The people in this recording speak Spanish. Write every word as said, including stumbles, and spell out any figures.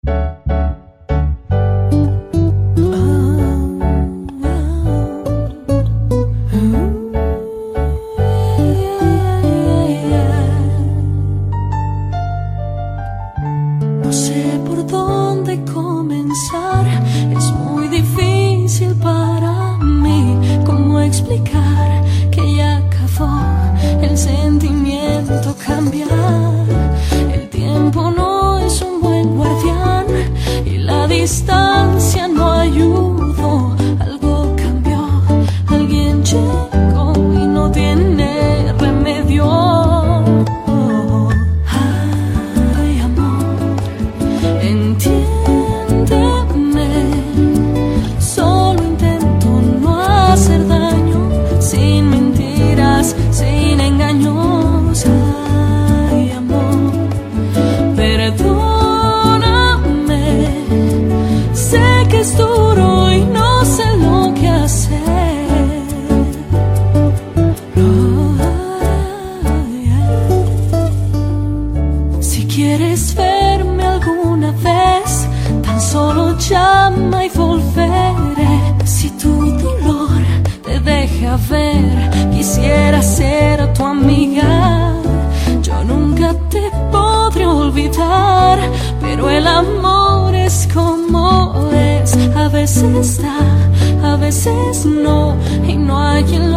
No sé por dónde comenzar, es muy difícil para mí. ¿Cómo explicar que ya acabó el sentimiento cambiar? El tiempo no es un buen guardián y la distancia no ayudó. Algo cambió, alguien llegó y no tiene remedio. Entiéndeme, solo intento no hacer daño, sin mentiras, sin engaños. Ay, amor, perdóname, sé que es duro y no sé lo que hacer. Oh, yeah. Si quieres verme alguna vez, tan solo llama y volveré. Si tu dolor te deja ver, quisiera ser tu amiga. Yo nunca te podré olvidar, pero el amor es como es. A veces da, a veces no, y no hay quien lo